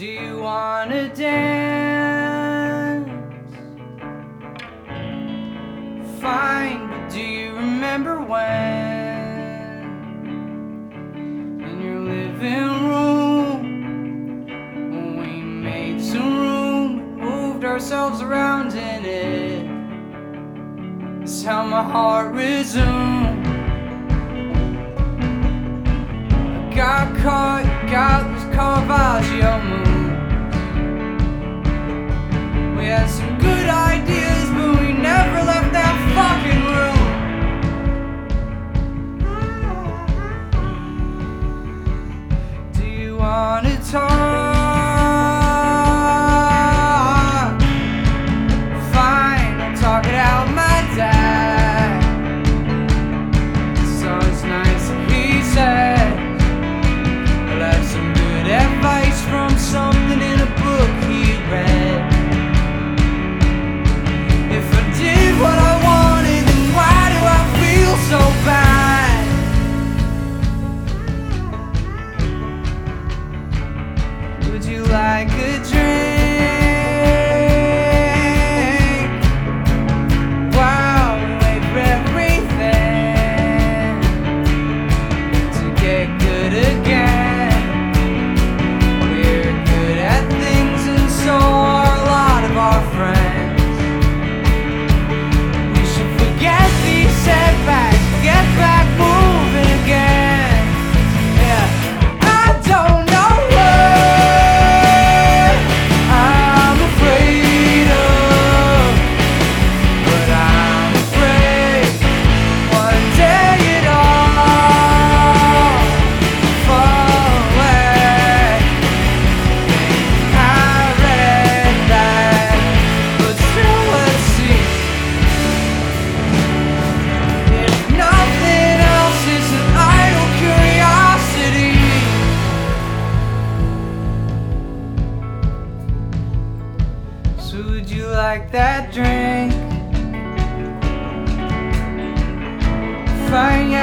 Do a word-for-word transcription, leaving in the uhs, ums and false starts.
Do you wanna dance? Fine, but do you remember when? In your living room, when we made some room, moved ourselves around in it. It's how my heart resumed. I got caught, got those Caravaggio moves. We had some good ideas, but we never left that fucking room. Do you wanna talk? Fine, I'll talk it out with my dad. So it's nice that he said advice from something in a book he read. If I did what I wanted, then why do I feel so bad? Would you like a drink? While we wait for everything to get good again. So are a lot of our friends. We should forget these setbacks, get back moving again. Yeah, I don't know what I'm afraid of, but I'm afraid one day it all fall away. I would you like that drink? Fine, yeah.